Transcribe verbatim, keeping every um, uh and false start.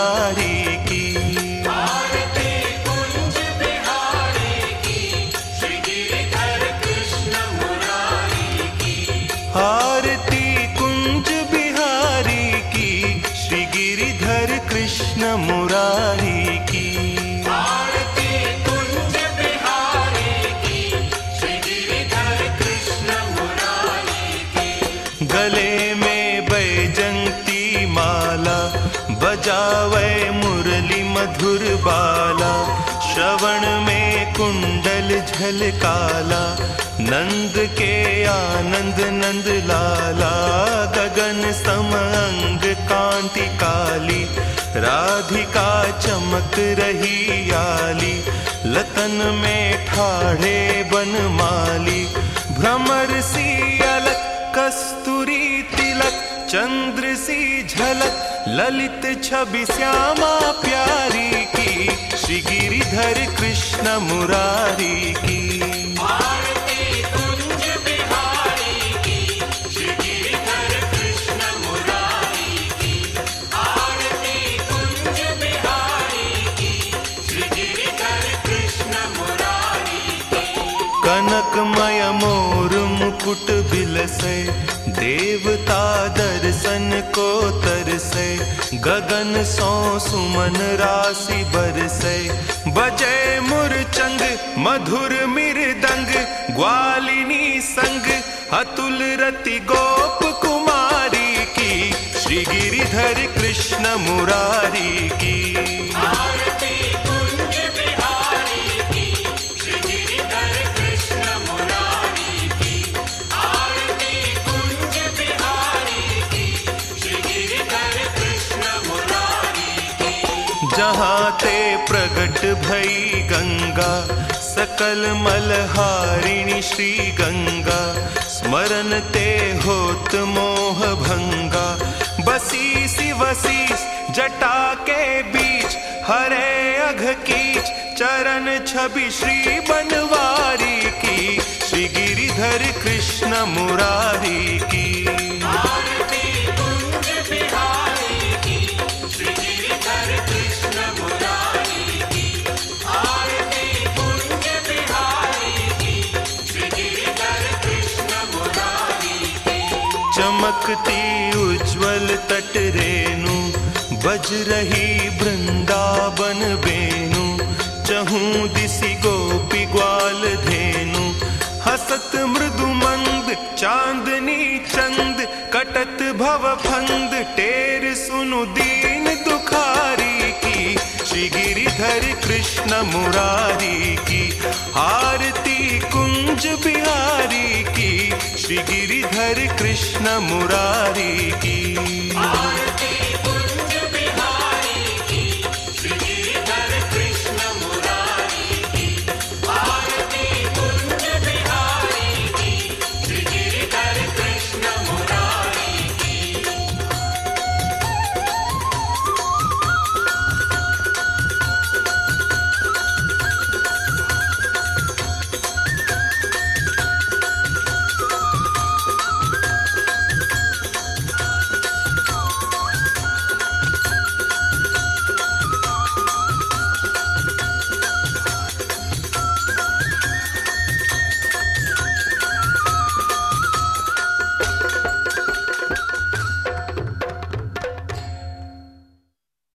मुरारी की। आरती कुंज बिहारी की, श्री गिरिधर कृष्ण मुरारी की। आरती कुंज बिहारी की, श्री गिरिधर कृष्ण मुरारी की। आरती कुंज बिहारी की, श्री गिरिधर कृष्ण मुरारी की। गले में बैजंती माला, बजावे मुरली मधुर बाला। श्रवण में कुंडल झलकाला, नंद के आनंद नंद लाला। गगन सम अंग कांति काली, राधिका चमक रही आली। लतन में ठाढ़े बनमाली, भ्रमर सी अलक कस्तूरी तिलक। चंद्र सी झलक ललित छवि श्यामा प्यारी की, श्री गिरिधर कृष्ण मुरारी की। आरती कुंज बिहारी की, श्री गिरिधर कृष्ण मुरारी की। आरती कुंज बिहारी की, श्री गिरिधर कृष्ण मुरारी की। कनकमय मोर मुकुट बिलसे, देवता दर्शन को तरसे। गगन सो सुमन राशि बरसे, बजे मुरचंग मधुर मृदंग। ग्वालिनी संग अतुल रति गोप कुमारी की, श्री गिरिधर कृष्ण मुरारी की। आरती कुंज बिहारी की, श्री गिरिधर कृष्ण मुरारी की। आरती कुंज बिहारी की, श्री गिरिधर कृष्ण मुरारी की। जहाँ ते प्रगट भई गंगा, सकल मलहारिणी श्री गंगा। स्मरण ते होत मोह भंगा, बसी सी वसीस जटा के बीच। हरे अघ कीच चरण छवि श्री बनवारी की, श्री गिरिधर कृष्ण मुरारी की। आरती कुंज बिहारी की, श्री गिरिधर कृष्ण मुरारी की। आरती कुंज बिहारी की, श्री गिरिधर कृष्ण मुरारी की। चमकती उज्ज्वल तट रेणु, बज रही वृंदावन बेनु। चहूं दिसि गोपी ग्वाल धेनु, हसत मृदु मंद चांदनी चंद। कटत भव फंद टेर सुनु दीन दुखारी की, श्री गिरिधर कृष्ण मुरारी की। आरती कुंज बिहारी की, श्री गिरिधर कृष्ण मुरारी की।